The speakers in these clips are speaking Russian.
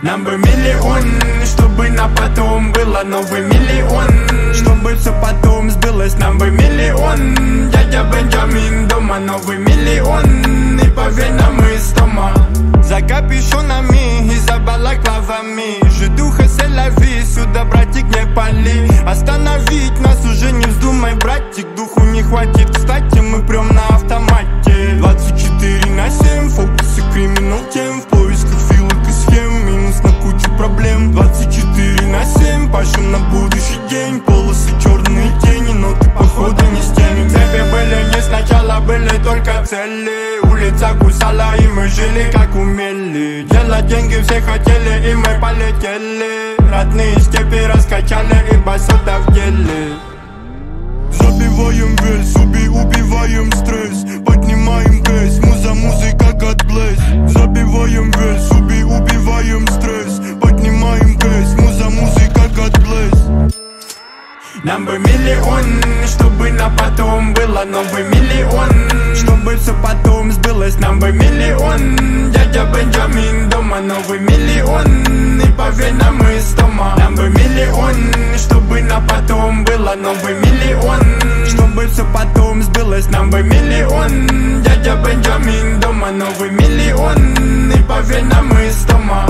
Нам бы миллион, чтобы на потом было новый миллион. Чтобы все потом сбылось, нам бы миллион. Дядя Бенджамин дома, новый миллион. И поверь нам из дома. За капюшонами и за балаклавами жидуха селяви, сюда, братик, не пали. Остановить нас уже не вздумай, братик, духу не хватит. Кстати, мы прям на автомате 24/7, фокус и криминал тем. В поисках филок и схем, минус на кучу проблем. 24/7, пашем на будущий день. Полосы черные тени, но ты походу не с теми. Цепи были не сначала, были только цели. Улица кусала, и мы жили как умели. Делать деньги все хотели, и мы полетели. Родные степи раскачали, и басота в деле. Забиваем вес, убиваем стресс. Поднимаем кэс, музыка God bless. Забиваем вес, убиваем стресс. Поднимаем кэс, музыка God bless. Нам бы миллион, чтобы на потом было новый миллион. Чтобы все потом сбылось, нам бы миллион. Дядя Бенджамин дома, новый миллион. И поверь нам из дома. Нам бы миллион, чтобы на потом было новый миллион. Чтобы все потом сбылось, нам бы миллион. Дядя Бенджамин дома, новый миллион. И поверь нам из дома.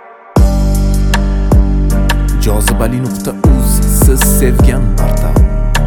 Jozibali.uz, siz sevgan barda